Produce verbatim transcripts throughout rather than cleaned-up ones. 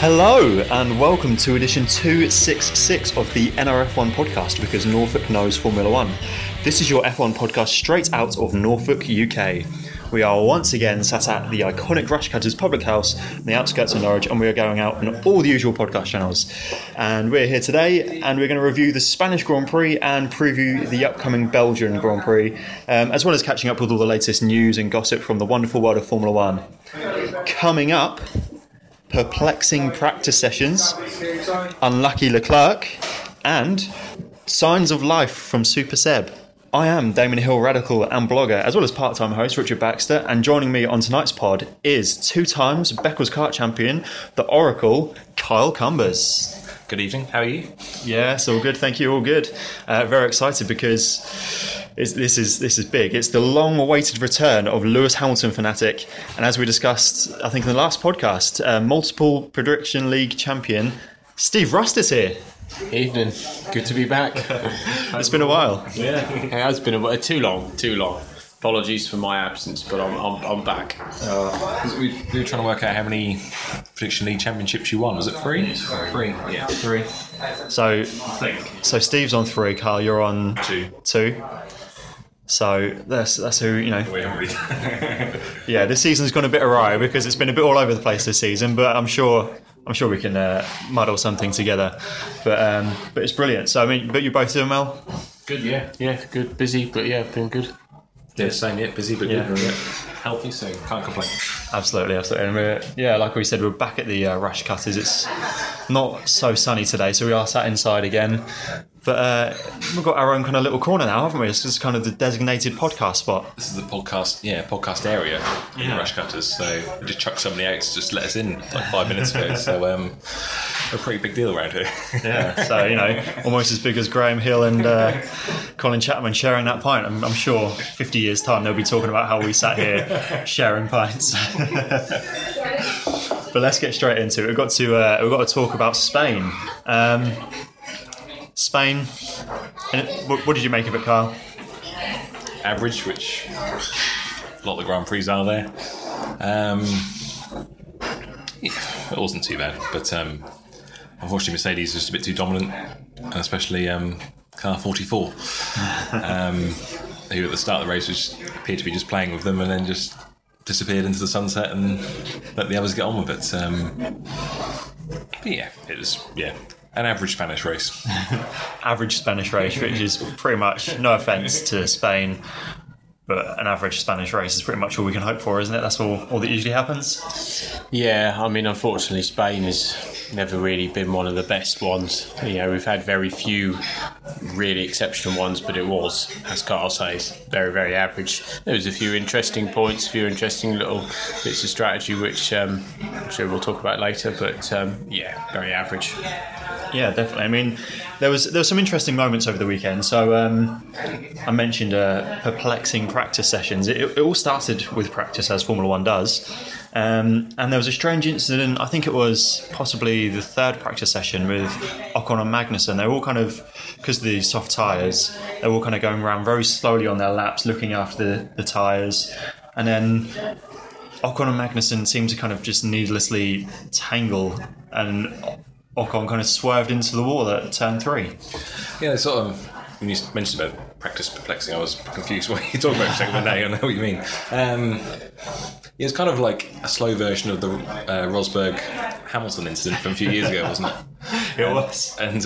Hello and welcome to edition two sixty-six of the N R F one podcast, because Norfolk knows Formula One. This is your F one podcast straight out of Norfolk, U K. We are once again sat at the iconic Rushcutters public house on the outskirts of Norwich, and we are going out on all the usual podcast channels. And we're here today and we're going to review the Spanish Grand Prix and preview the upcoming Belgian Grand Prix, um, as well as catching up with all the latest news and gossip from the wonderful world of Formula One. Coming up, perplexing practice sessions, unlucky Leclerc, and signs of life from Super Seb. I am Damon Hill, radical and blogger, as well as part-time host Richard Baxter, and joining me on tonight's pod is two times Beccles kart champion, the Oracle, Kyle Cumbers. Good evening, how are you? Yes, all good, thank you, all good. Uh, very excited because it's, this is this is big. It's the long-awaited return of Lewis Hamilton fanatic, and as we discussed, I think in the last podcast, uh, multiple Prediction League champion Steve Rust is here. Evening, good to be back. It's been a while. Yeah, it has been a while. Too long, too long. Apologies for my absence, but I'm I'm, I'm back. Uh, we, we were trying to work out how many Prediction League championships you won. Was it three? Three, yeah, Three. So, so Steve's on three. Carl, you're on Two. Two. So that's that's who you know. We haven't really. Yeah, this season's gone a bit awry because it's been a bit all over the place this season. But I'm sure I'm sure we can uh, muddle something together. But um, but it's brilliant. So I mean, but you're both doing well. Good, yeah, yeah, good, busy, but yeah, been good. Yeah, same, yeah, busy but Yeah. good. Yeah. Healthy, so can't complain. Absolutely, absolutely. And we're, yeah, like we said, we're back at the uh, Rushcutters. It's not so sunny today, so we are sat inside again. But uh, we've got our own kind of little corner now, haven't we? It's just kind of the designated podcast spot. This is the podcast, yeah, podcast area in Yeah. the Rushcutters. So we just chucked somebody out to just let us in like five minutes ago. So um, a pretty big deal around here. Yeah, so, you know, almost as big as Graham Hill and uh, Colin Chapman sharing that pint. I'm, I'm sure fifty years' time they'll be talking about how we sat here sharing pints. But let's get straight into it. We've got to uh, we've got to talk about Spain. Um, Spain. And it, what, what did you make of it, Carl? Average, which a lot of the Grand Prix are there. Um, yeah, it wasn't too bad, but um, unfortunately Mercedes is just a bit too dominant, and especially um, car forty-four, um, who at the start of the race was, appeared to be just playing with them and then just disappeared into the sunset and let the others get on with it. Um, but yeah, it was, yeah, an average Spanish race. Average Spanish race, which is pretty much, no offence to Spain, but an average Spanish race is pretty much all we can hope for, isn't it? That's all, all that usually happens. Yeah, I mean, unfortunately, Spain has never really been one of the best ones. You know, we've had very few really exceptional ones, but it was, as Carl says, very, very average. There was a few interesting points, a few interesting little bits of strategy, which um, I'm sure we'll talk about later, but um, yeah, very average. Yeah, definitely. I mean, there was there were some interesting moments over the weekend. So um, I mentioned uh, perplexing practice sessions. It, it all started with practice, as Formula One does. Um, and there was a strange incident, I think it was possibly the third practice session with Ocon and Magnussen. They were all kind of, because of the soft tyres, they were all kind of going around very slowly on their laps, looking after the, the tyres. And then Ocon and Magnussen seemed to kind of just needlessly tangle, and Ocon kind of swerved into the wall at turn three. Yeah, sort of. When you mentioned about practice perplexing, I was confused what you're talking about for a second. Now I know what you mean. Um, yeah, it's kind of like a slow version of the uh, Rosberg Hamilton incident from a few years ago, wasn't it? It was. And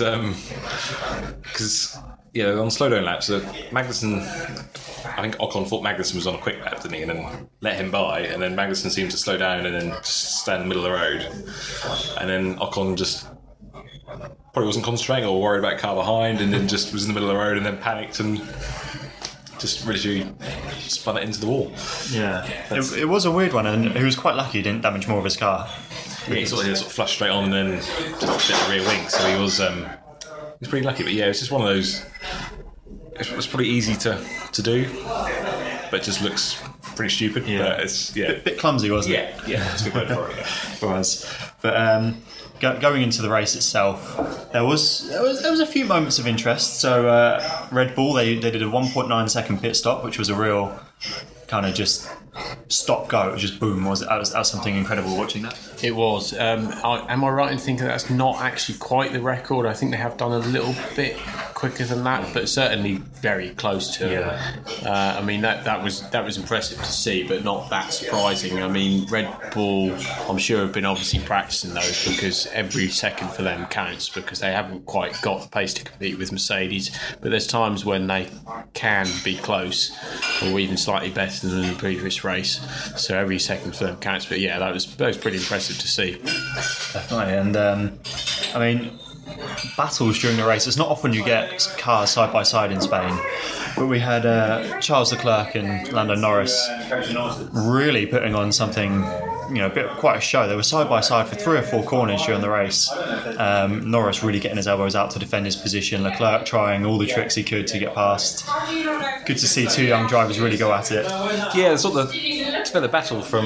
because um, yeah, on slow down laps, uh, Magnussen, I think Ocon thought Magnussen was on a quick lap, didn't he? And then let him by, and then Magnussen seemed to slow down and then just stand in the middle of the road, and then Ocon just probably wasn't concentrating or worried about car behind, and then just was in the middle of the road and then panicked and just really spun it into the wall. Yeah, it, it was a weird one, and he was quite lucky he didn't damage more of his car. Yeah, he sort of, sort of flushed straight on and then just a bit of rear wing, so he was um, he was pretty lucky. But yeah, it's just one of those. It was pretty easy to, to do, but it just looks pretty stupid. Yeah. But it's yeah, Bit, bit clumsy, wasn't yeah, it? yeah, that's a good word for it. Yeah. It was. But um, go, going into the race itself, there was there was there was a few moments of interest. So uh, Red Bull, they they did a one point nine second pit stop, which was a real kind of just stop go. It was just boom. Was it? That was, that was something incredible watching that. It was. Um, I, am I right in thinking that's not actually quite the record? I think they have done a little bit quicker than that, but certainly very close to. Yeah. it. Uh, I mean that that was that was impressive to see, but not that surprising. I mean, Red Bull, I'm sure, have been obviously practicing those because every second for them counts because they haven't quite got the pace to compete with Mercedes. But there's times when they can be close or even slightly better than the previous race. So every second for them counts. But yeah, that was that was pretty impressive to see. Definitely, and um, I mean, battles during the race. It's not often you get cars side by side in Spain, but we had uh, Charles Leclerc and Lando Norris really putting on something, you know, a bit quite a show. They were side by side for three or four corners during the race. Um, Norris really getting his elbows out to defend his position. Leclerc trying all the tricks he could to get past. Good to see two young drivers really go at it. Yeah, it's sort of the, it's about the battle from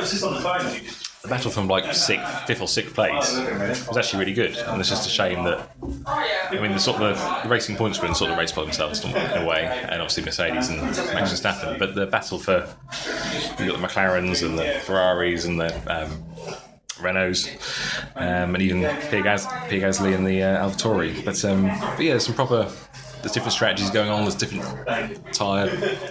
the battle from like sixth, fifth or sixth place was actually really good, and it's just a shame that I mean the sort of the, the racing points were in sort of race by themselves in a way, and obviously Mercedes and Max Verstappen, but the battle for you got the McLarens and the Ferraris and the um, Renaults, um, and even Pierre, Gas- Pierre Gasly and the uh, AlphaTauri. But, um, but yeah, there's some proper. There's different strategies going on. There's different tyre.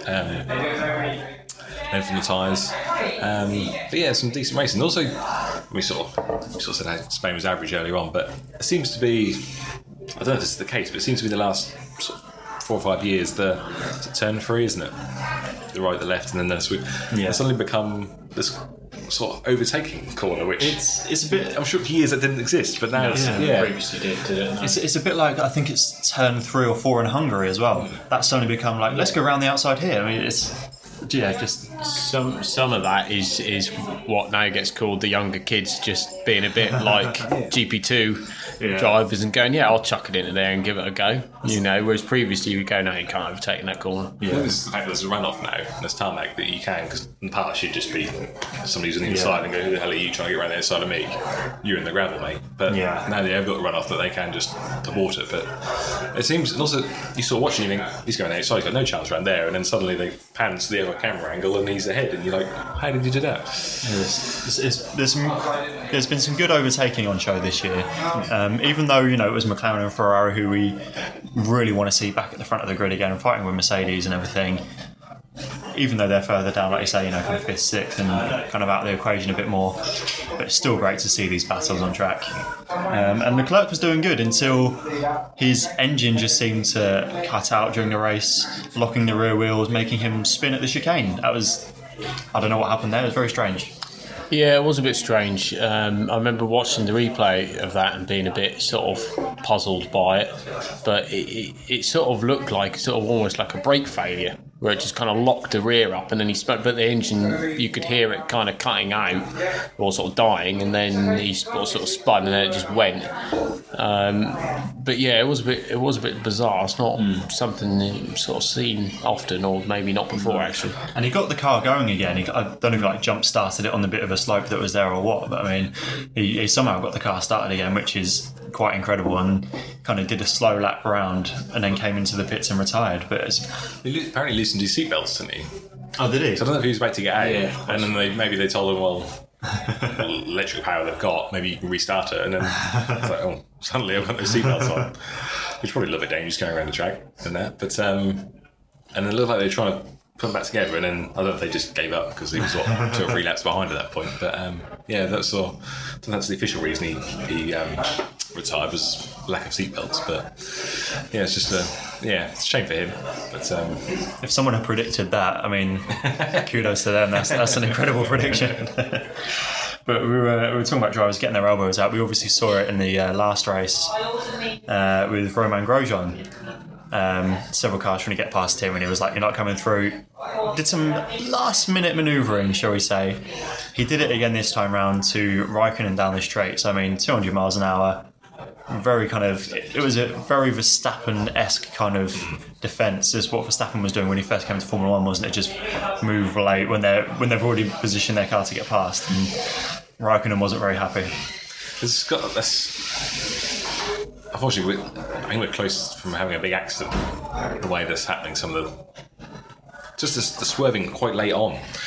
Um, length from the tyres. Um, but yeah, some decent racing. Also, we sort of we sort of said how Spain was average earlier on, but it seems to be. I don't know if this is the case, but it seems to be the last sort of four or five years the, the turn three, isn't it? The right, the left, and then the sweep. Yeah. It's suddenly become this sort of overtaking corner, which It's it's a bit. I'm sure for years that didn't exist, but now it's Yeah. yeah. Previously did, did it? It's, it's a bit like, I think it's turn three or four in Hungary as well. That's suddenly become like, let's go around the outside here. I mean, it's yeah, just Some some of that is is what now gets called the younger kids just being a bit like G P two Yeah. drivers and going, yeah, I'll chuck it into there and give it a go. You know, whereas previously you would go, no, you can't overtake in that corner. I think there's the fact that there's a runoff now, and there's tarmac that you can, because in the past you'd just be somebody who's on the inside and go, who the hell are you trying to get around the inside of me? You're in the gravel, mate. But Yeah. now they have got a runoff that they can just abort it. But it seems, and also you sort of watching, you think, he's going outside, he's got no chance around there, and then suddenly they pan to the other camera angle and he's ahead, and you're like, how did you do that? It's, it's, there's some, there's been some good overtaking on show this year. Um, even though, you know, it was McLaren and Ferrari who we really want to see back at the front of the grid again and fighting with Mercedes and everything. Even though they're further down, like you say, you know, kind of fifth, sixth, and kind of out of the equation a bit more, but it's still great to see these battles on track. Um, and Leclerc was doing good until his engine just seemed to cut out during the race, locking the rear wheels, making him spin at the chicane. That was, I don't know what happened there. It was very strange. Yeah, it was a bit strange. Um, I remember watching the replay of that and being a bit sort of puzzled by it. But it, it, it sort of looked like sort of almost like a brake failure, where it just kind of locked the rear up, and then he spun. But the engine, you could hear it kind of cutting out or sort of dying, and then he sort of spun, and then it just went. Um, but yeah, it was a bit. It was a bit bizarre. It's not mm. something you've sort of seen often, or maybe not before actually. And he got the car going again. He, I don't know if he like jump started it on the bit of a slope that was there or what, but I mean, he, he somehow got the car started again, which is quite incredible, and kind of did a slow lap round and then came into the pits and retired. But it's, He apparently loosened his seatbelts, didn't he? oh, did he? So I don't know if he was about to get out, Yeah. and then they, maybe they told him, well, electric power they've got, maybe you can restart it, and then it's like, oh, suddenly I've got no seatbelts on, which is probably a little bit dangerous going around the track and that. But um, and it looked like they were trying to put them back together, and then I don't know if they just gave up because he was what, two or three laps behind at that point. But um, yeah, that's all. I think that's the official reason he he um, retired, was lack of seatbelts. But yeah, it's just a yeah, it's a shame for him. But um, If someone had predicted that, I mean, kudos to them. That's that's an incredible prediction. But we were, we were talking about drivers getting their elbows out. We obviously saw it in the uh, last race uh, with Romain Grosjean. Um, several cars trying to get past him, and he was like, "You're not coming through." Did some last-minute manoeuvring, shall we say? He did it again this time round to Raikkonen down the straight. So I mean, two hundred miles an hour. Very kind of, it was a very Verstappen-esque kind of defence. Is what Verstappen was doing when he first came to Formula One, wasn't it? Just move late when they're when they've already positioned their car to get past. And Raikkonen wasn't very happy. it's got this. Unfortunately, we're, I think we're close from having a big accident. The way that's happening, some of the just the, the swerving quite late on.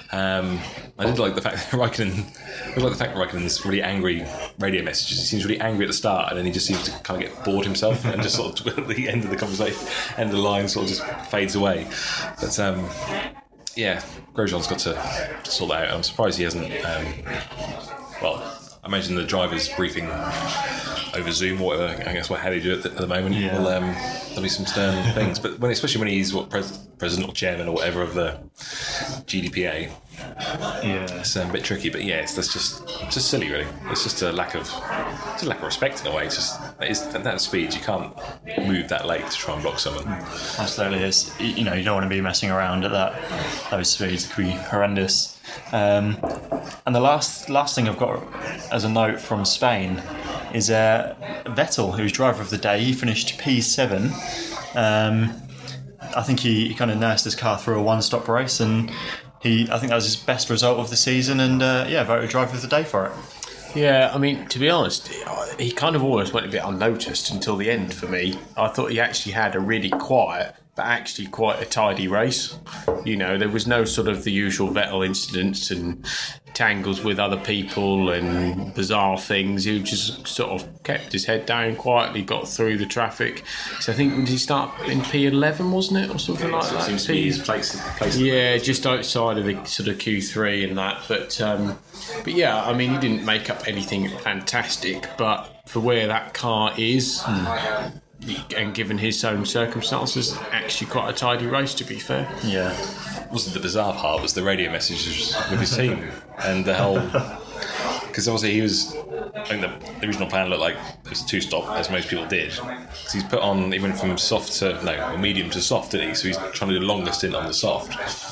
Um, I did like the fact that Raikkonen, I did like the fact that Raikkonen's really angry radio messages. He seems really angry at the start, and then he just seems to kind of get bored himself, and just sort of at the end of the conversation, end of the line, sort of just fades away. But um, yeah, Grosjean's got to, to sort that out. I'm surprised he hasn't. Um, well, I imagine the driver's briefing over Zoom, or whatever, I guess what how they do it at the moment. Yeah. Will, um, there'll be some stern things, but when, especially when he's what pres- president or chairman or whatever of the G D P A, Yeah. it's um, a bit tricky. But yeah, it's, that's just it's just silly, really. It's just a lack of it's a lack of respect in a way. It's just it's, at that speed, you can't move that late to try and block someone. Absolutely, it's, you know, you don't want to be messing around at that those speeds. It could be horrendous. Um, and the last last thing I've got as a note from Spain is uh, Vettel, who's driver of the day. He finished P seven. Um, I think he, he kind of nursed his car through a one-stop race, and he I think that was his best result of the season. And uh, yeah, voted driver of the day for it. Yeah, I mean, to be honest, he kind of always went a bit unnoticed until the end for me. I thought he actually had a really quiet, but actually quite a tidy race. You know, there was no sort of the usual Vettel incidents and tangles with other people and bizarre things. He just sort of kept his head down, quietly got through the traffic. So I think, when did he start in P eleven, wasn't it, or something like that? Seems to be his place. place Yeah, just outside of the sort of Q three and that. But um, but yeah, I mean, he didn't make up anything fantastic, but for where that car is, mm. and given his own circumstances, actually quite a tidy race, to be fair. Yeah. Wasn't the bizarre part was the radio messages with his team and the whole, because obviously he was, I think the, the original plan looked like it was a two stop, as most people did, because he's put on, he went from soft to no medium to soft, didn't he? So he's trying to do the longest stint on the soft,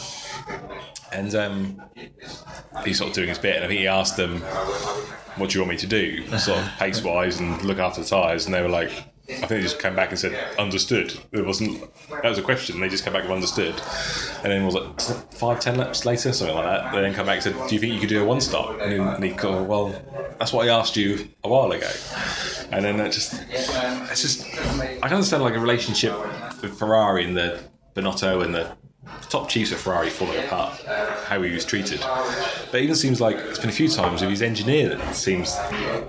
and um, he's sort of doing his bit, and I think he asked them, what do you want me to do, sort of pace wise and look after the tyres, and they were like, I think they just came back and said, understood. It wasn't, that was a question, they just came back with understood. And then it was like five, ten laps later, something like that. They then come back and said, do you think you could do a one stop? And then he go, well, that's what I asked you a while ago. And then that just, it's just, I can understand like a relationship with Ferrari and the Binotto and the top chiefs of Ferrari falling apart, how he was treated. But it even seems like it's been a few times with his engineer that it seems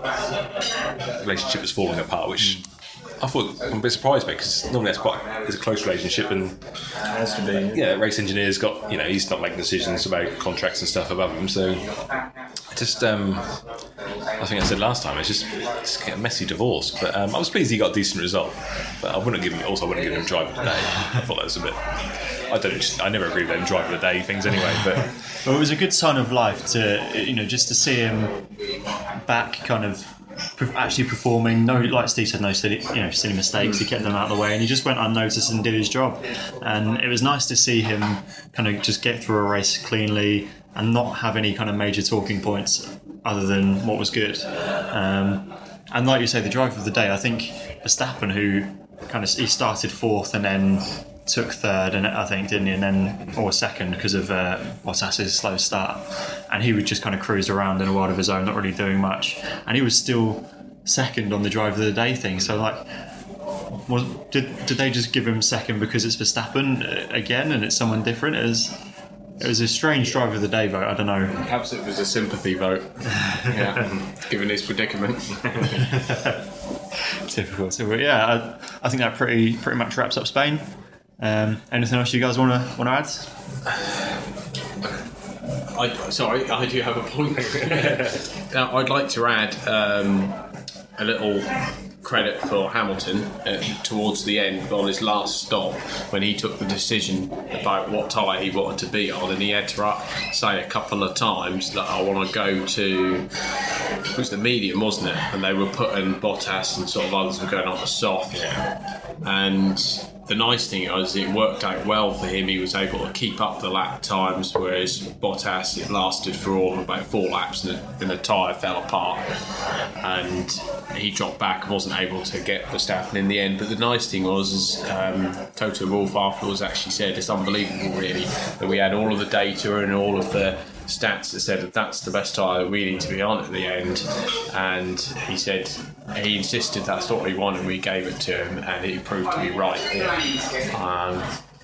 the relationship is falling apart, which I thought, I'm a bit surprised by, because normally that's quite it's a close relationship, and It has to be. yeah, race engineer's got, you know, he's not making decisions about contracts and stuff above him, so just um, I think I said last time, it's just it's a messy divorce. But um, I was pleased he got a decent result, but I wouldn't give him also I wouldn't give him driver of the day. I thought that was a bit, I don't just, I never agree with them driver of the day things anyway, but Well, it was a good sign of life to, you know, just to see him back, kind of actually performing. No, like Steve said, no silly, you know, silly mistakes. He kept them out of the way, and he just went unnoticed and did his job. And it was nice to see him kind of just get through a race cleanly and not have any kind of major talking points other than what was good. Um, and like you say, the driver of the day, I think Verstappen, who kind of he started fourth and then took third, and I think didn't he, and then or second because of uh, Bottas's slow start, and he would just kind of cruise around in a world of his own, not really doing much, and he was still second on the driver of the day thing. So like, was did did they just give him second because it's Verstappen again and it's someone different? It was, it was a strange driver of the day vote. I don't know. Perhaps it was a sympathy vote, yeah, given his predicament. Typical. So yeah, I, I think that pretty pretty much wraps up Spain. Um, anything else you guys want to want to add? I, sorry, I do have a point. Now, I'd like to add um, a little credit for Hamilton uh, towards the end on his last stop when he took the decision about what tyre he wanted to be on, and he had to uh, say a couple of times that I want to go to, it was the medium, wasn't it? And they were putting Bottas and sort of others were going on the soft. And the nice thing was it worked out well for him. He was able to keep up the lap times, whereas Bottas, it lasted for all of about four laps and the, and the tyre fell apart and he dropped back and wasn't able to get Verstappen in the end. But the nice thing was, is, um, Toto Wolff afterwards actually said it's unbelievable really that we had all of the data and all of the stats that said that that's the best tyre we need to be on at the end, and he said he insisted that's what he wanted. We gave it to him and he proved to be right. Um,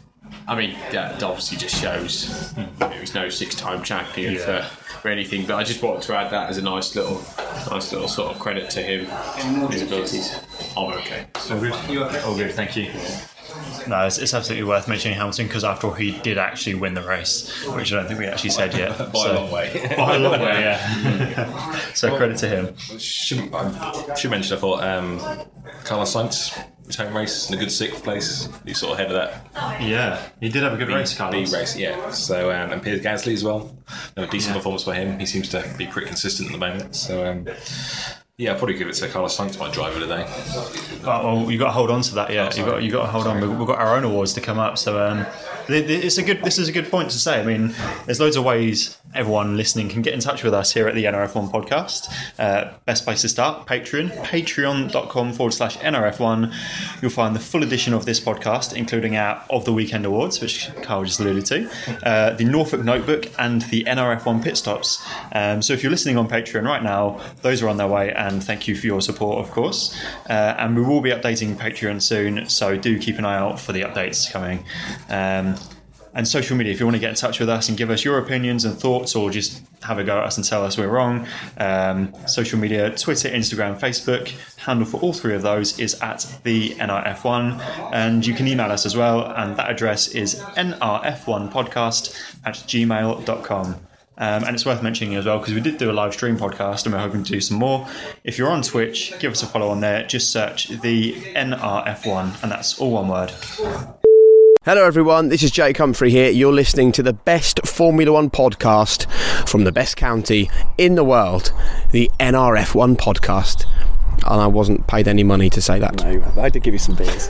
I mean, that obviously just shows you know, he's no six-time champion Yeah. for, for anything. But I just wanted to add that as a nice little, nice little sort of credit to him, his abilities. I'm okay. All good. All good. Thank you. No, it's, it's absolutely worth mentioning Hamilton because after all, he did actually win the race, which I don't think we actually said yet. By so, a long way. By a long way, yeah. So credit to him. Should, I should mention, I thought um, Carlos Sainz return race in a good sixth place. He sort of headed that Yeah, he did have a good B, race, Carlos. B race, yeah. So um, and Piers Gasly as well. A decent yeah. performance by him. He seems to be pretty consistent at the moment. So um, yeah, I'll probably give it to Carlos Sainz, my driver today. Oh, well, you got to hold on to that. Yeah, Oh, you got you got to hold on. We've, we've got our own awards to come up, so um, it's a good. This is a good point to say. I mean, there's loads of ways everyone listening can get in touch with us here at the N R F one podcast. Uh, best place to start: Patreon, patreon.com forward slash NRF1. You'll find the full edition of this podcast, including our of the weekend awards, which Carl just alluded to, uh, the Norfolk Notebook, and the N R F one pit stops. Um, so if you're listening on Patreon right now, those are on their way. And thank you for your support, of course. Uh, and we will be updating Patreon soon, so do keep an eye out for the updates coming. Um, and social media, if you want to get in touch with us and give us your opinions and thoughts, or just have a go at us and tell us we're wrong, um, social media, Twitter, Instagram, Facebook, handle for all three of those is at the N R F one. And you can email us as well, and that address is N R F one podcast at gmail dot com. Um, and it's worth mentioning as well because we did do a live stream podcast and we're hoping to do some more. If you're on Twitch, give us a follow on there. Just search the N R F one, and that's all one word. Hello everyone, this is Jake Humphrey here. You're listening to the best Formula One podcast from the best county in the world, the N R F one podcast. And I wasn't paid any money to say that. No, I did give you some beers.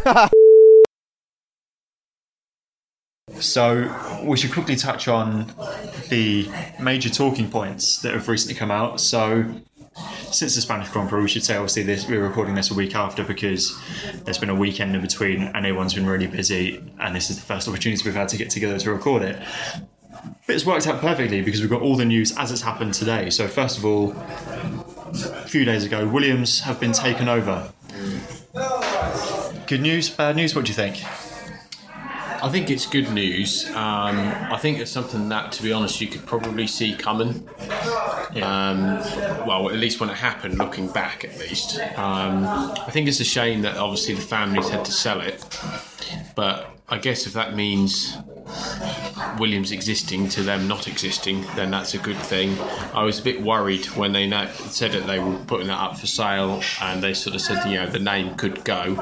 So we should quickly touch on the major talking points that have recently come out. So since the Spanish Grand Prix, we should say obviously this we're recording this a week after because there's been a weekend in between and everyone's been really busy, and this is the first opportunity we've had to get together to record it. But it's worked out perfectly because we've got all the news as it's happened today. So first of all, a few days ago, Williams have been taken over. Good news, bad news, what do you think? I think it's good news. Um, I think it's something that, to be honest, you could probably see coming. Yeah. Um, well, at least when it happened, looking back at least. Um, I think it's a shame that obviously the families had to sell it. But I guess if that means Williams existing to them not existing, then that's a good thing. I was a bit worried when they said that they were putting that up for sale and they sort of said, you know, the name could go.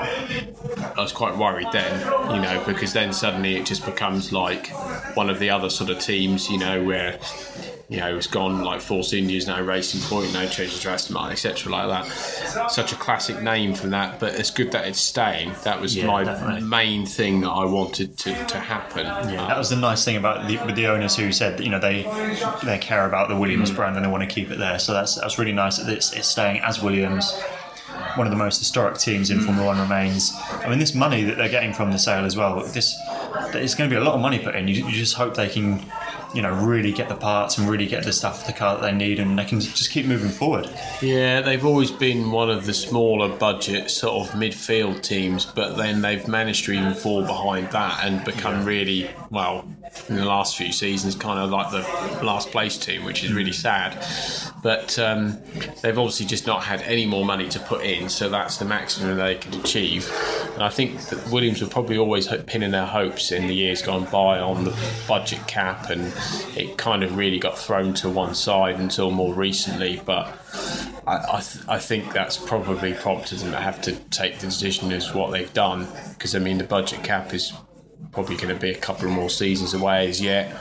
I was quite worried then, you know, because then suddenly it just becomes like one of the other sort of teams, you know, where, you know, it's gone like Force India's now Racing Point, now changes to Aston Martin, et cetera like that. Such a classic name from that, but it's good that it's staying. That was Yeah, my definitely. main thing that I wanted to, to happen. Yeah, that was the nice thing about the, with the owners who said that, you know, they they care about the Williams brand and they want to keep it there. So that's that's really nice that it's, it's staying as Williams. One of the most historic teams in Formula One remains. I mean, this money that they're getting from the sale as well, this it's going to be a lot of money put in. You, you just hope they can, you know, really get the parts and really get the stuff, the car that they need, and they can just keep moving forward. Yeah, they've always been one of the smaller budget sort of midfield teams, but then they've managed to even fall behind that and become really, well, in the last few seasons, kind of like the last place team, which is really sad. But um, they've obviously just not had any more money to put in, so that's the maximum they can achieve. And I think that Williams were probably always pinning their hopes in the years gone by on the budget cap, and it kind of really got thrown to one side until more recently. But I, I, th- I think that's probably prompted them to have to take the decision as what they've done, because I mean the budget cap is probably going to be a couple of more seasons away as yet,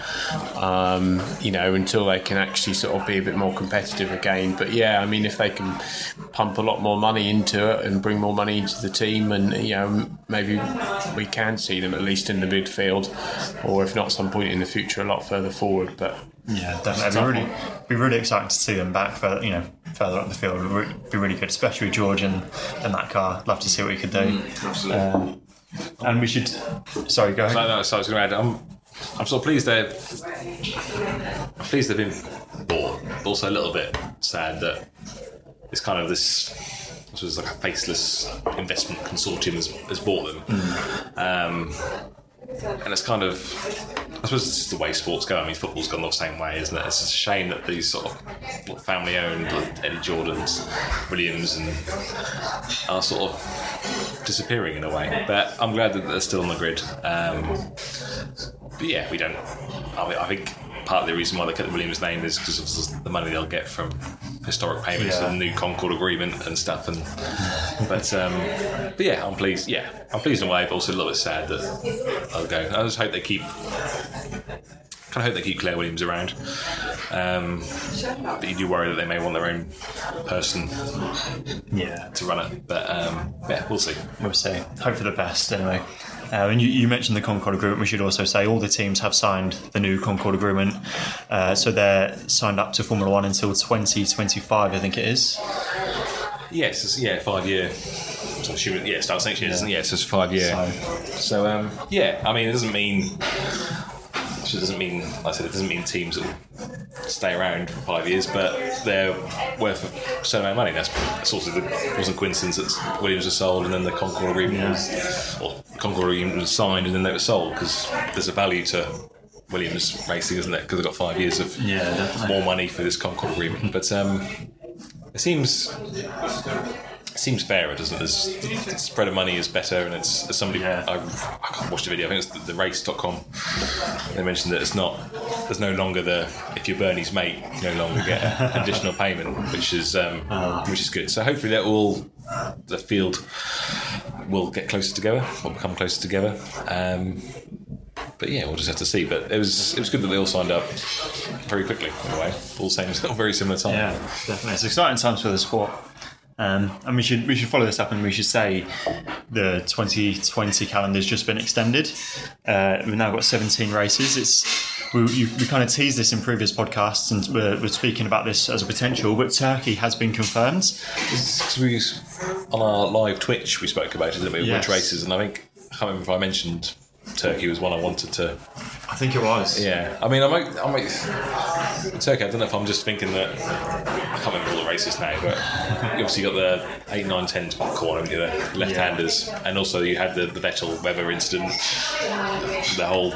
um, you know, until they can actually sort of be a bit more competitive again. But yeah, I mean, if they can pump a lot more money into it and bring more money into the team, and you know, maybe we can see them at least in the midfield, or if not, some point in the future, a lot further forward. But yeah, definitely, it'd be really, be really exciting to see them back further, you know, further up the field. It'd be really good, especially with George and, and that car. Love to see what he could do. Mm, absolutely. Um, and we should. Sorry, go ahead. No, no, so I was going to add. I'm, I'm sort of pleased they're I'm pleased they've been bought, but also a little bit sad that it's kind of this. This was like a faceless investment consortium has, has bought them. Mm. Um, and it's kind of, I suppose it's just the way sports go. I mean, football's gone the same way, isn't it? It's just a shame that these sort of family-owned, like Eddie Jordans, Williams, and are sort of disappearing in a way. But I'm glad that they're still on the grid. Um, but yeah, we don't. I, mean, I think part of the reason why they kept the Williams name is because of the money they'll get from historic payments Yeah. and the new Concord Agreement and stuff. And but um, but yeah, I'm pleased. Yeah, I'm pleased in a way, but also a little bit sad that I'll go. I just hope they keep. Kind of hope they keep Claire Williams around. Um, but you do worry that they may want their own person Yeah. to run it. But um, yeah, we'll see. We'll see. Hope for the best, anyway. Uh, and you, you mentioned the Concord Agreement. We should also say all the teams have signed the new Concord Agreement. Uh, so they're signed up to Formula One until twenty twenty-five, I think it is. Yes, it's, yeah, five year. So I'm assuming, yeah, it starts next year, doesn't it? Yeah, so it's five year. So- So, um, yeah, I mean, it doesn't mean. It doesn't mean, like I said, it doesn't mean teams will stay around for five years, but they're worth a certain amount of money. That's, that's also the, it wasn't a coincidence that Williams was sold and then the Concord Agreement was, or the Concord Agreement was signed and then they were sold, because there's a value to Williams racing, isn't there? Because they've got five years of Yeah, definitely. more money for this Concord Agreement. But um, it seems. It seems fairer, doesn't it? There's, the spread of money is better, and it's as somebody. Yeah. I, I watched a video. I think it's the, the race dot com. They mentioned that it's not. There's no longer the if you're Bernie's mate, you no longer get an additional payment, which is um, which is good. So hopefully that will the field will get closer together, will become closer together. Um, but yeah, we'll just have to see. But it was it was good that they all signed up very quickly. In a way, all same, very similar time. Yeah, definitely. It's exciting times for the sport. Um, and we should we should follow this up, and we should say the twenty twenty calendar's just been extended. Uh, we've now got seventeen races. It's we, you, we kind of teased this in previous podcasts, and we're, we're speaking about this as a potential. But Turkey has been confirmed. Because we on our live Twitch we spoke about it, didn't we? Yes. Which races, and I think I can't remember if I mentioned Turkey was one I wanted to. I think it was. Yeah, I mean, I might, I might Turkey. I don't know if I'm just thinking that I can't remember all the races now, but you obviously got the eight, nine, ten corner, haven't you, the left-handers, and also you had the the Vettel Weber incident, the whole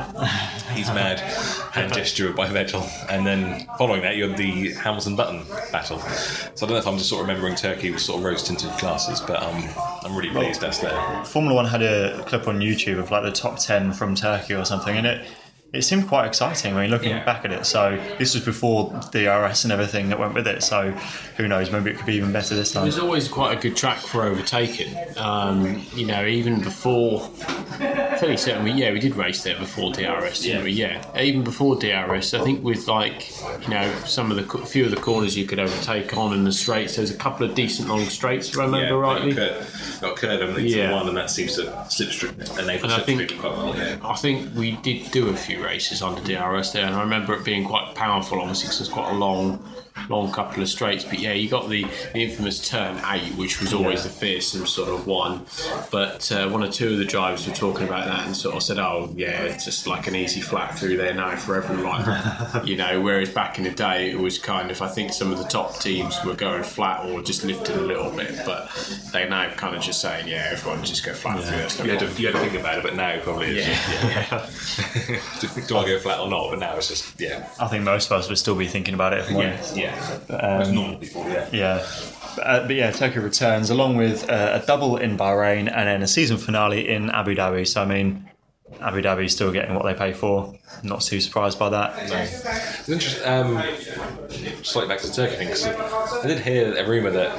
he's mad hand gesture by Vettel, and then following that you had the Hamilton Button battle. So I don't know if I'm just sort of remembering Turkey with sort of rose-tinted glasses, but um, I'm really pleased that's there. Formula One had a clip on YouTube of like the top ten from Turkey or something, and it it seemed quite exciting when you're looking Yeah. back at it. So this was before D R S and everything that went with it. So who knows? Maybe it could be even better this It time. was always quite a good track for overtaking. Um, you know, even before, fairly certain we yeah we did race there before D R S, didn't we? Yeah, even before D R S, I think with like you know some of the co- few of the corners you could overtake on and the straights. There's a couple of decent long straights, if I remember rightly. Got curve, got curve and Yeah. one, and that seems to slipstream enable And I think- slipstream quite well. Yeah. I think we did do a few races under D R S there, and I remember it being quite powerful, obviously, because it's quite a long, long couple of straights. But yeah, you got the, the infamous turn eight, which was always the fearsome sort of one. But uh, one or two of the drivers were talking about that and sort of said, "Oh yeah, it's just like an easy flat through there now for everyone," you know. Whereas back in the day, it was kind of, I think some of the top teams were going flat or just lifted a little bit, but they're now kind of just saying, "Yeah, everyone just go flat through." That's no You had, problem. to, you had to think about it, but now probably it's Yeah. just, yeah. Do I go flat or not? But now it's just, yeah. I think most of us would still be thinking about it if we Yeah, yeah. That's normal before, yeah. Yeah. Uh, but yeah, Turkey returns along with uh, a double in Bahrain and then a season finale in Abu Dhabi. So, I mean, Abu Dhabi is still getting what they pay for. Not too surprised by that. It's interesting. Um, slightly back to the Turkey thing, 'cause I did hear a rumour that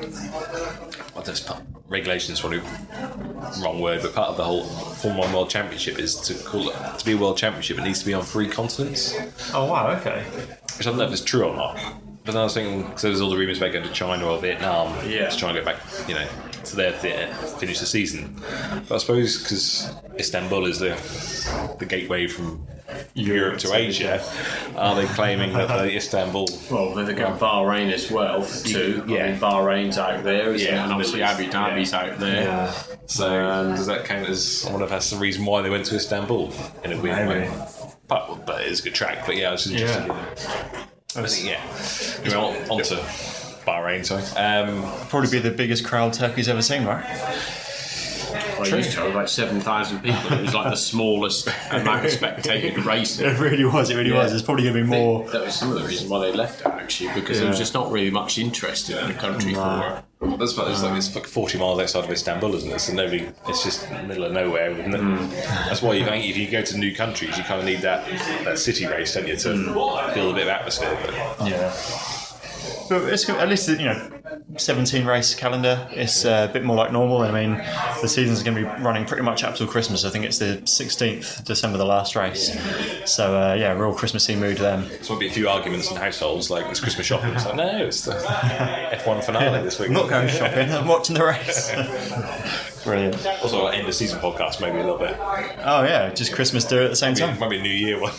well, that's part, regulation is probably the wrong word, but part of the whole Formula One World Championship is to call it to be a World Championship. It needs to be on three continents, Oh, wow, okay. which I don't know if it's true or not. But then I was thinking, because there's all the rumours about going to China or Vietnam Yeah. to try and go back, you know, to there to finish the season. But I suppose because Istanbul is the the gateway from Europe to Asia, are they claiming that the Istanbul? Well, they're going Bahrain as well for two. Yeah. I mean, Bahrain's out there, isn't Yeah, it? And obviously Abu Middle East, Dhabi's out there. So Um, does that count as? I wonder if that's the reason why they went to Istanbul in a weird Maybe. way. But, but it is a good track. But yeah, I was just interested. Yeah. In it. I think, yeah. Anyway, on, on to Bahrain. Sorry. Um, Probably be the biggest crowd Turkey's ever seen, right? I used to have about seven thousand people. It was like the smallest amount of spectated racing. It really was. It really Yeah. was. There's probably going to be more. That was some of the reason why they left it, actually, because there was just not really much interest in the country for it. That's about, it's like it's like forty miles outside of Istanbul, isn't it? So nobody, it's just middle of nowhere, isn't it? Mm. That's why you think if you go to new countries, you kind of need that that city race, don't you, to mm. build a bit of atmosphere. But. Yeah. But it's at least, you know, seventeen race calendar. It's uh, a bit more like normal. I mean, the season's going to be running pretty much up till Christmas. I think it's the sixteenth of December, the last race. So uh, yeah, real Christmassy mood then. There's might be a few arguments in households, like it's Christmas shopping. It's like, no, it's the F one finale this week. I'm not going shopping. I'm watching the race. Brilliant. Also, like end of season podcast, maybe a little bit. Oh yeah, just Christmas do it at the same Maybe, time. might be a New Year one.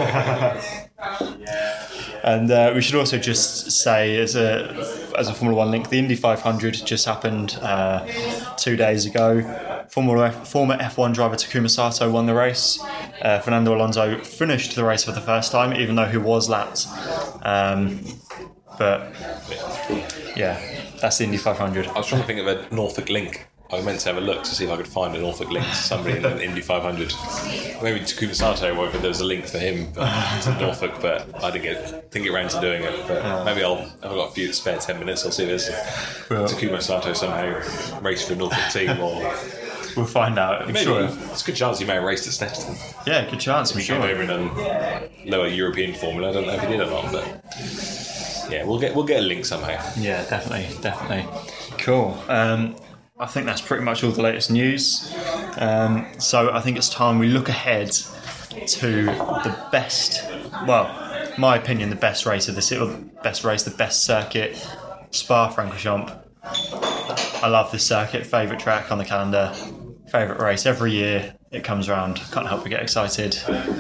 And uh, we should also just say, as a as a Formula One link, the Indy five hundred just happened uh, two days ago. Formula F, former F one driver Takuma Sato won the race. Uh, Fernando Alonso finished the race for the first time, even though he was lapped. Um, but yeah, that's the Indy five hundred. I was trying to think of a Norfolk link. I meant to have a look to see if I could find a Norfolk link to somebody in the Indy five hundred. Maybe Takuma Sato, whether there was a link for him but, to Norfolk, but I didn't get think it around to doing it. But yeah. Maybe I'll, if I've got a few spare ten minutes, I'll see if there's well, Takuma Sato somehow race for a Norfolk team or. We'll find out. I'm Maybe sure. It's a good chance he may have raced at Snetterton. Yeah, good chance. I'm He sure. came over in a lower European formula. I don't know if he did or not, but yeah, we'll get we'll get a link somehow. Yeah, definitely, definitely. Cool. Um, I think that's pretty much all the latest news. Um, so I think it's time we look ahead to the best, well, my opinion, the best race of the city, best race, the best circuit, Spa-Francorchamps. I love this circuit, favourite track on the calendar, favourite race. Every year it comes around, can't help but get excited.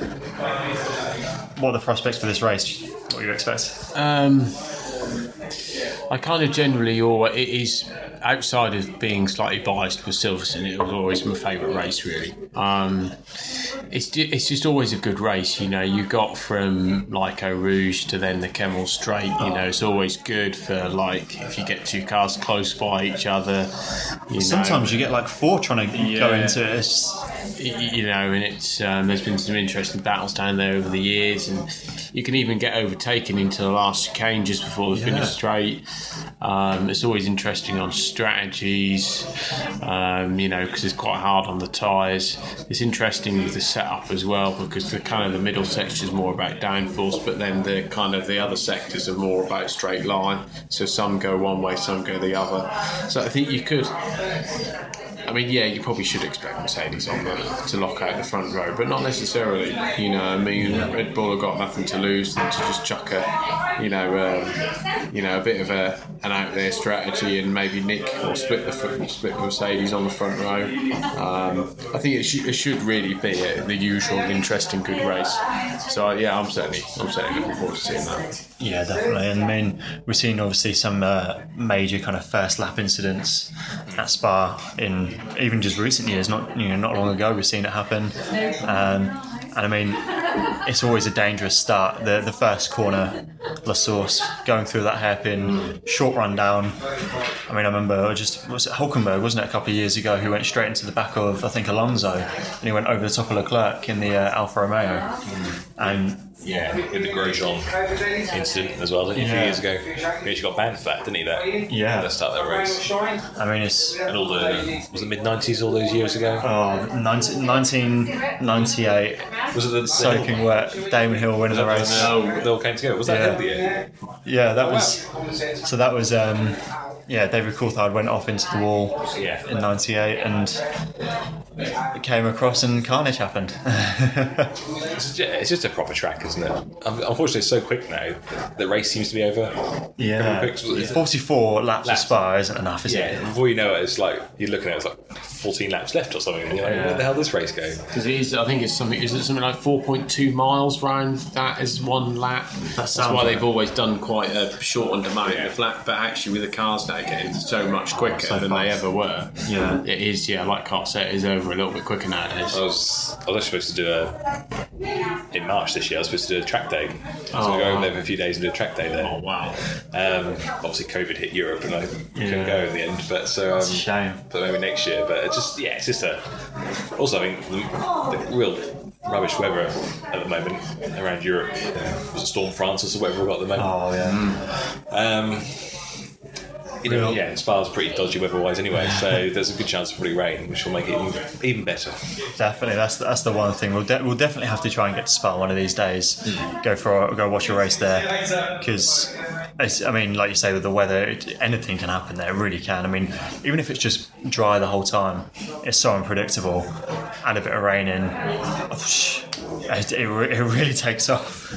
What are the prospects for this race? What do you expect? Um, I kind of generally, or it is outside of being slightly biased with Silverstone, it was always my favourite race, really. Um, it's it's just always a good race, you know. You got from like Eau Rouge to then the Kemmel Straight, you know. It's always good for like if you get two cars close by each other. You Sometimes know. you get like four trying to Yeah. go into it. It's just... you know, and it's um, there's been some interesting battles down there over the years, and you can even get overtaken into the last chicane just before the Yeah. finish straight. Um, it's always interesting on strategies, um, you know, because it's quite hard on the tyres. It's interesting with the setup as well, because the kind of the middle section is more about downforce, but then the kind of the other sectors are more about straight line. So some go one way, some go the other. So I think you could. I mean, yeah, you probably should expect Mercedes on the, to lock out the front row, but not necessarily. You know, I mean, Red Bull have got nothing to lose than to just chuck a, you know, um, you know, a bit of a an out there strategy and maybe nick or split the split the Mercedes on the front row. Um, I think it, sh- it should really be a, the usual interesting good race. So yeah, I'm certainly I'm certainly looking forward to seeing that. Yeah, definitely. And I mean, we've seen obviously some uh, major kind of first lap incidents at Spa in even just recent years. Not you know, not long ago, we've seen it happen. Um, and I mean, it's always a dangerous start. The the first corner, La Source, going through that hairpin, short run down. I mean, I remember just was it Hulkenberg, wasn't it, a couple of years ago, who went straight into the back of I think Alonso, and he went over the top of Leclerc in the uh, Alfa Romeo, and. Yeah, in the Grosjean incident as well, didn't he, a few Yeah. years ago. He actually got banned for that, didn't he? That Yeah. That start that race. I mean, it's And all the was it mid nineties, all those years ago. oh, nineteen ninety-eight. Was it the Soaking wet, Damon Hill winning the race. No, they all came together. Was that Yeah. Hill the year? Yeah, that was. So that was. Um, yeah, David Coulthard went off into the wall Yeah. in ninety-eight, and it came across, and carnage happened. It's just, it's just a proper track, isn't it? Um, Unfortunately, it's so quick now. The race seems to be over. Yeah, Quick, is it- forty-four laps of Laps. Spa isn't enough, is Yeah, it? before you know it, it's like you're looking at it, it's like fourteen laps left or something. And you're like, Yeah. where the hell did this race go? Because it is, I think it's something. Is it something like four point two miles round that is one lap? That's sounds why right. they've always done quite a shortened amount of lap. But actually, with the cars now getting so much quicker So than they fast. ever were, Yeah. it is. Yeah, like Carl said, it is over a little bit quicker nowadays. I was I was actually supposed to do a in March this year, I was supposed to do a track day. So Oh, I go over wow. there for a few days and do a track day there. Oh wow! Um, obviously, COVID hit Europe and I couldn't Yeah. go in the end. But so, um, It's a shame. but maybe next year. But it's just yeah, it's just a. Also, I think the, the real rubbish weather at the moment around Europe. You know, was it Storm Francis or whatever we got at the moment? Oh yeah. Um, you know, yeah, Spa's pretty dodgy weather-wise anyway, so there's a good chance of probably rain, which will make it even, even better. Definitely, that's that's the one thing. We'll de- we'll definitely have to try and get to Spa one of these days. Go for a, go watch a race there, because I mean, like you say, with the weather, it, anything can happen there. It really can. I mean, even if it's just dry the whole time, it's so unpredictable. Add a bit of rain in, it, it, re- it really takes off.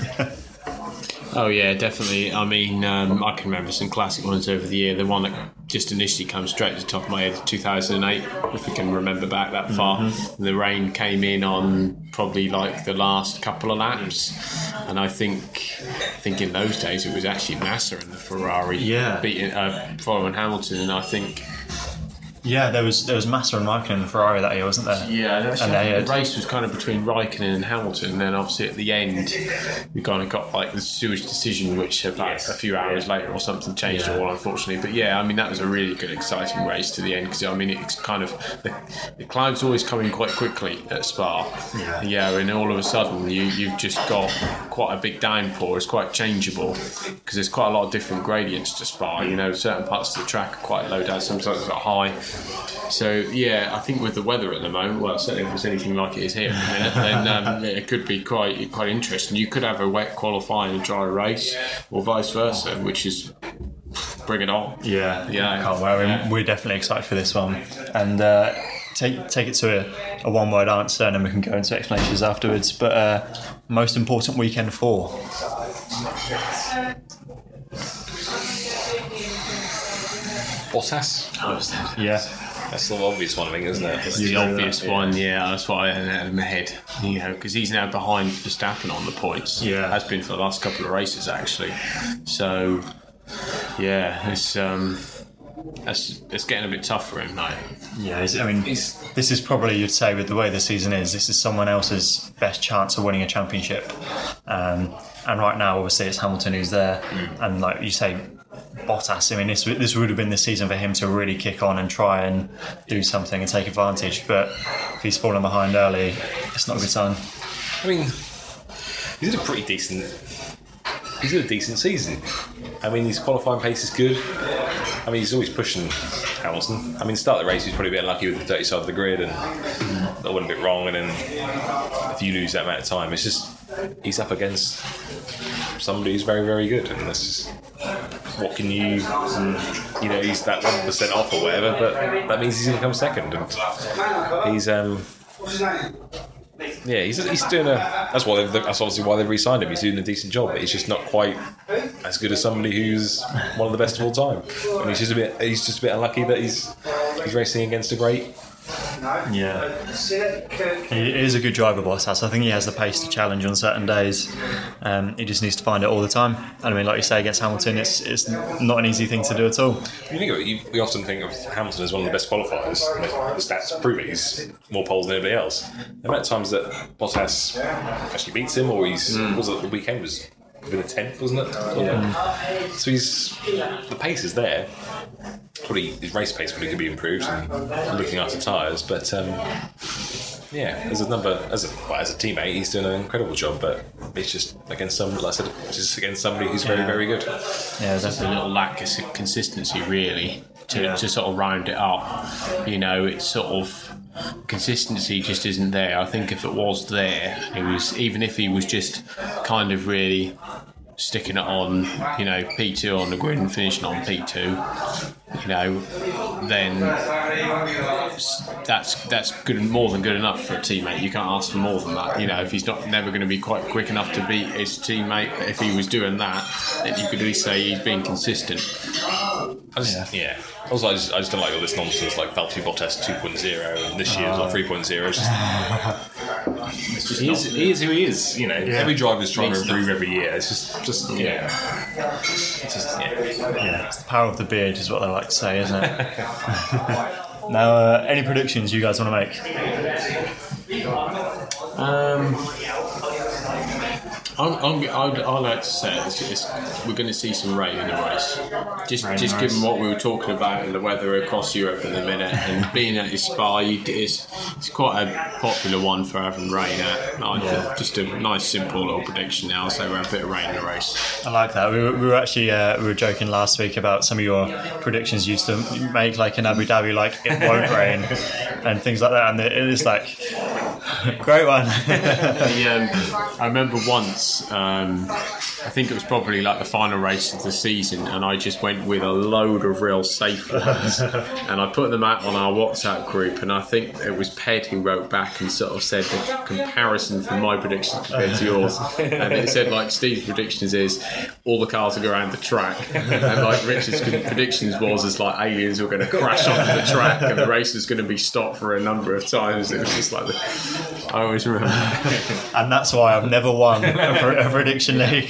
Oh yeah, definitely. I mean, um, I can remember some classic ones over the year. The one that just initially comes straight to the top of my head, two thousand eight, if we can remember back that far. Mm-hmm. The rain came in on probably like the last couple of laps, and I think, I think in those days it was actually Massa and the Ferrari Yeah. beating, uh, following Hamilton, and I think. Yeah, there was there was Massa and Raikkonen in the Ferrari that year, wasn't there? Yeah, that's and right. they had, The race was kind of between Raikkonen and Hamilton, and then obviously at the end we kind of got like the sewage decision, which about Yes. a few hours later or something changed Yeah. it all, unfortunately. But yeah, I mean that was a really good, exciting race to the end, because I mean it's kind of the, the clouds always come in quite quickly at Spa. Yeah. yeah, and all of a sudden you you've just got quite a big downpour. It's quite changeable because there's quite a lot of different gradients to Spa. You know, certain parts of the track are quite low down, sometimes it's high. So yeah, I think with the weather at the moment, well, certainly if it's anything like it is here at the minute, then um, it could be quite quite interesting. You could have a wet qualifying and dry race, or vice versa, which is bring it on. yeah, Yeah. can't wait. I mean, Yeah. we're definitely excited for this one, and uh, take take it to a, a one word answer, and then we can go into explanations afterwards. But uh, most important weekend four. Bottas? Yeah. That's the obvious one, I think, isn't it? It's the obvious one, yeah. That's what I had in my head, you know, because he's now behind Verstappen on the points. Yeah. has been for the last couple of races actually. So, yeah, it's um, it's, it's getting a bit tough for him now. Yeah, he's- I mean, He's- this is probably, you'd say, with the way the season is, this is someone else's best chance of winning a championship. Um, and right now, obviously, it's Hamilton who's there. And like you say, Bottas, I mean, this this would have been the season for him to really kick on and try and do something and take advantage. But if he's fallen behind early, it's not a good sign. I mean, he's had a pretty decent. He's had a decent season. I mean, his qualifying pace is good. I mean, he's always pushing Hamilton. I mean, start the race, he's probably a bit unlucky with the dirty side of the grid, and that went a bit wrong. And then if you lose that amount of time, it's just he's up against somebody who's very, very good, and that's just what can you, you know, he's that one percent off or whatever, but that means he's going to come second, and he's um. Yeah, he's, he's doing a. That's why they've, that's obviously why they've re-signed him. He's doing a decent job, but he's just not quite as good as somebody who's one of the best of all time. And he's just a bit. He's just a bit unlucky that he's he's racing against a great. Yeah. He is a good driver, Bottas. I think he has the pace to challenge on certain days. Um, he just needs to find it all the time. And I mean, like you say, against Hamilton, it's it's not an easy thing to do at all. You think of it, you, we often think of Hamilton as one of the best qualifiers. And the stats prove it. He's more poles than anybody else. The amount of times that Bottas actually beats him, or he's mm. was it the weekend was within a tenth, wasn't it? Yeah. So he's the pace is there. Probably his race pace probably could be improved, and looking after tyres. But um, yeah, as a number, as a well, as a teammate, he's doing an incredible job. But it's just against some, like I said, just against somebody who's very, very good. Yeah, That's a little lack of consistency, really, to, Yeah. to sort of round it up. You know, it's sort of consistency just isn't there. I think if it was there, it was even if he was just kind of really sticking it on, you know, P two on the grid and finishing on P two, you know, then that's that's good, more than good enough for a teammate. You can't ask for more than that. You know, if he's not never going to be quite quick enough to beat his teammate, if he was doing that, then you could at least say he's being consistent. I just, yeah. yeah. Also, I just, I just don't like all this nonsense like Valtteri Bottas two point oh and this year's like three point oh. It's just, it's just he, is, he is who he is. You know, yeah. Every driver's trying to improve every year. It's just, just yeah. It's just, yeah. Yeah, it's the power of the beard, is what they like to say, isn't it? Now, uh, any predictions you guys want to make? Um, I'm, I'm, I'd, I like to say it's, it's, we're going to see some rain in the race. Just, Rain just in the given race. what we were talking about in the weather across Europe at the minute, and being at Spa, you, it's, it's quite a popular one for having rain at. I, Yeah. Just a nice, simple little prediction now. So we'll have a bit of rain in the race. I like that. We were, we were actually uh, we were joking last week about some of your predictions you used to make, like in Abu Dhabi, like it won't rain and things like that, and it is like great one. The, um, I remember once, um, I think it was probably like the final race of the season, and I just went with a load of real safe ones, and I put them out on our WhatsApp group, and I think it was Ped who wrote back and sort of said the comparison from my predictions compared to yours, and it said like Steve's predictions is all the cars will go around the track, and like Richard's predictions was is like aliens were going to crash onto the track and the race was going to be stopped for a number of times. It was just like the, I always remember. And that's why I've never won a, pre- a prediction league.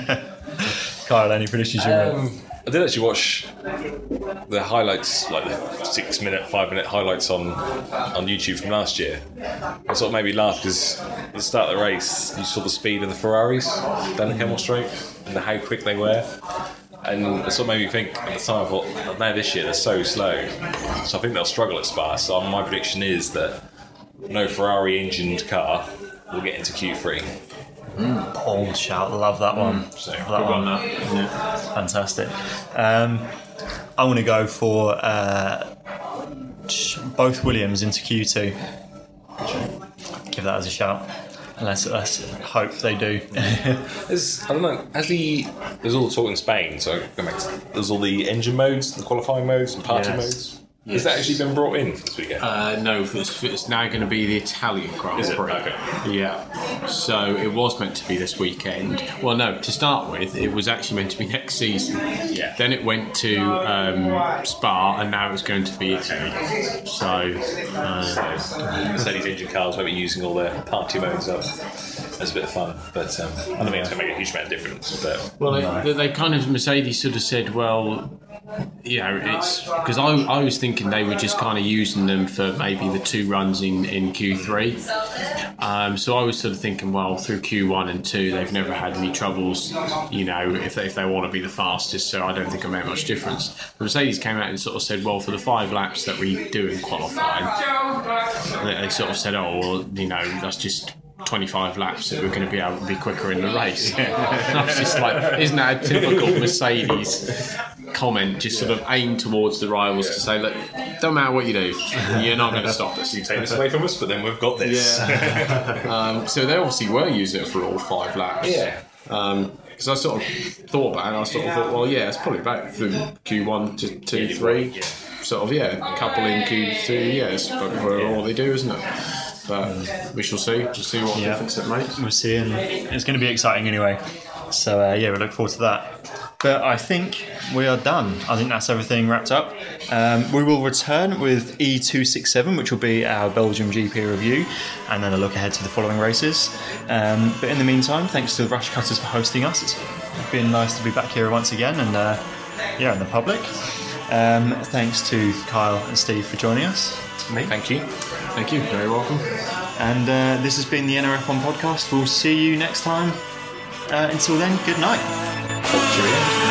Kyle, any predictions you made? Um, I did actually watch the highlights, like the six-minute, five-minute highlights on on YouTube from last year. It sort of made me laugh because at the start of the race, you saw the speed of the Ferraris down the Kemmel Straight and how quick they were. And it sort of made me think at the time, I thought, oh, now this year they're so slow. So I think they'll struggle at Spa. So my prediction is that no Ferrari-engined car will get into Q three. Bold shout, love that one. So, Love good that one. one. Yeah. Fantastic. Um, I want to go for uh, both Williams into Q two. Give that as a shout. Let's, let's hope they do. There's, I don't know, as the, there's all the talk in Spain, so there's all the engine modes, the qualifying modes and party Yes. modes. Has that actually been brought in for this weekend? Uh, no, it's, it's now going to be the Italian Grand Is it? Prix. Okay. Yeah. So it was meant to be this weekend. Well, no, to start with, it was actually meant to be next season. Yeah. Then it went to um, Spa, and now it's going to be Italy. So, uh, So these engine cars won't be using all their party modes up. That's a bit of fun, but um, I don't think it's going to make a huge amount of difference. But well, they, they kind of, Mercedes sort of said, well, you know, it's because I, I was thinking they were just kind of using them for maybe the two runs in, in Q three. Um, so I was sort of thinking, well, through Q one and two, they've never had any troubles, you know, if they, if they want to be the fastest. So I don't think it'll make much difference. But Mercedes came out and sort of said, well, for the five laps that we do in qualifying, they, they sort of said, oh, well, you know, that's just twenty-five laps that we're going to be able to be quicker in the race. And I was just like, isn't that a typical Mercedes comment, just sort of aimed towards the rivals to say, look, don't matter what you do, you're not going to stop us. you take this away from us, but then we've got this. Yeah. um, so they obviously were using it for all five laps. Yeah. Um, because I sort of thought about it, and I sort of thought, well, yeah, it's probably about through Q one to two, Yeah, three. yeah. Sort of, yeah, a couple in Q two, yeah, it's probably all they do, isn't it? But we shall see. We'll see what Yeah. difference it makes. We'll see, and it's going to be exciting anyway. So uh, yeah, we look forward to that. But I think we are done. I think that's everything wrapped up. Um, we will return with E two sixty-seven, which will be our Belgium G P review, and then a look ahead to the following races. Um, but in the meantime, thanks to the Rush Cutters for hosting us. It's been nice to be back here once again, and uh, yeah, in the public. Um, thanks to Kyle and Steve for joining us. Me. Thank you. Thank you. Very welcome. And uh, this has been the N R F one podcast. We'll see you next time. Uh, until then, good night. Cheerio.